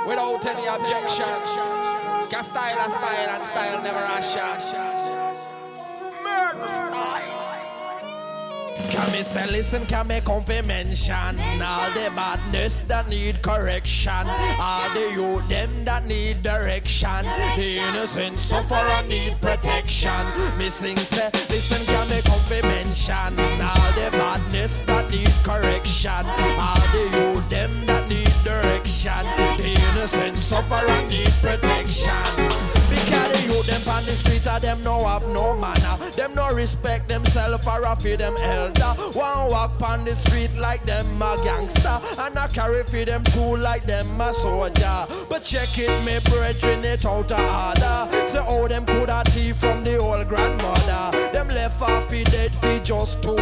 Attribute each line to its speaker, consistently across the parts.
Speaker 1: without any objection. Cause style is style and style never ration. Murder style. Can me say listen, can me come fi mention all the badness that need correction, all the youth them that need direction, the innocent suffer and need protection. Me sing say listen, can me come fi mention all the badness that need correction, all the youth them that need direction, the innocent suffer and need protection. Because the youth them on the street of them no have no manner, them no respect themselves or a feed them elder. One walk on the street like them a gangster, and I carry feed them too like them a soldier. But check it, me brethren, it out of order. Say how them could a thief from the old grandmother. Them left off feed dead for just $2.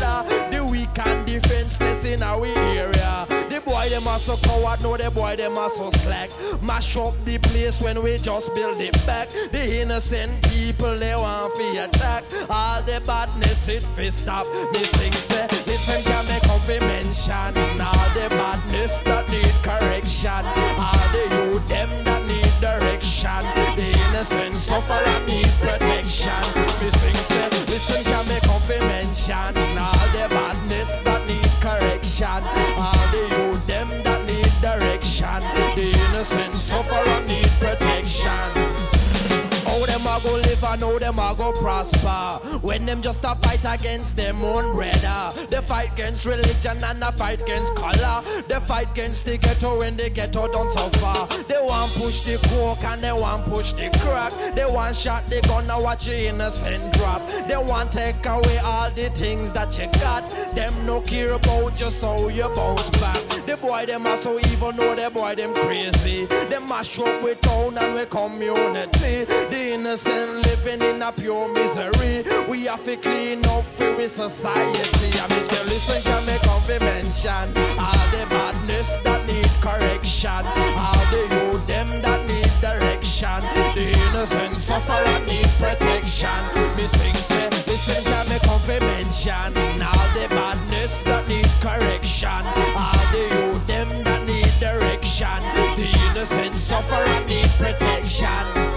Speaker 1: The weak and defenseless in our area. The boy them are so coward, no the boy them are so slack. Mash up the place when we just build it back. The innocent people they want to attack. All the badness it fi stop. Me sing say, listen can me come fi mention all the badness that need correction, all the youth them that need direction, the innocent suffer and need protection. Me sing say, listen can me come fi mention all the badness that need correction, all the youth them that need direction, the innocent suffer and need protection. How them a go live and how them a go prosper when them just a fight against them own brother. They fight against religion and a fight against color. They fight against the ghetto when the ghetto don't suffer. They want push the coke and they want push the crack. They want shot the gun and watch the innocent drop. They want take away all the things that you got. Them no care about just how you bounce back. The boy them are so evil, no the boy them crazy. They mash up with town and with community. The innocent living in a pure misery. We have to clean up for our society. I mean say listen can me come fi mention all the badness that need correction, all the youth them that need direction, the innocent suffer and need protection. Me sing say listen can me come fi mention all the badness that need correction, all the youth them that need direction, the innocent suffer and need protection.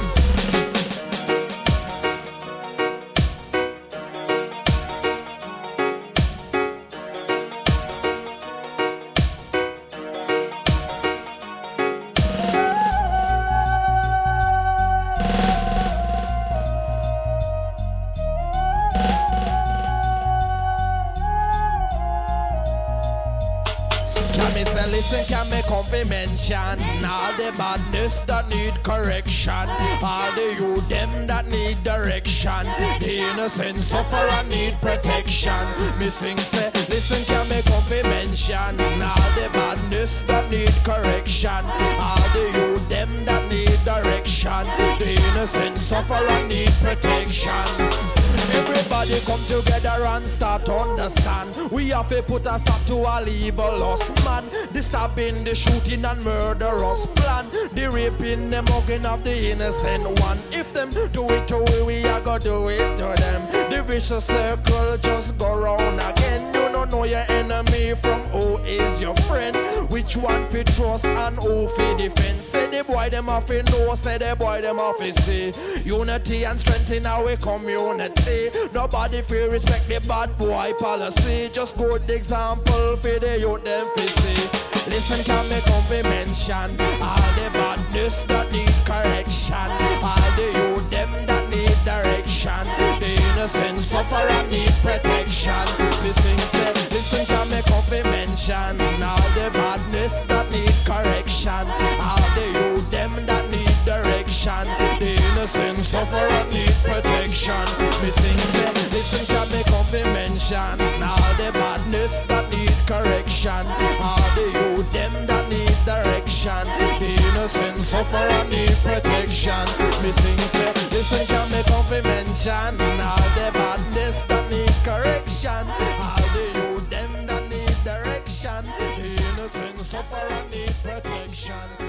Speaker 1: Listen, can me come fi mention all the badness that need correction, all the youth them that need direction, the innocent suffer and need protection. Me sing say, listen, can me come fi mention all the badness that need correction, all the youth them that need direction, the innocent suffer and need protection. Everybody come together and start to understand. We have to put a stop to all evil us man. The stabbing, the shooting and murderous plan, the raping, the mugging of the innocent one. If them do it to we are gonna do it to them. The vicious circle just go round again. You don't know your enemy from who is your friend. Which one fi trust and who fi defend. Say the boy them have to know, say the boy them have to see. Unity and strength in our community. Nobody feel respect the bad boy policy. Just good example for the youth them fi see. Listen can me come fi mention all the badness that need correction, all the youth them that need direction, the innocent suffer and need protection. Listen say, listen can me come fi mention all the badness that need correction, all the youth them that need direction, the innocent suffer and need protection. Me sing say, listen can me come fi mention all the badness that need correction, all the youth them that need direction, the innocent suffer and need protection. Me sing say, listen can me come fi mention all the badness that need correction, all the youth them that need direction, the innocent suffer and need protection.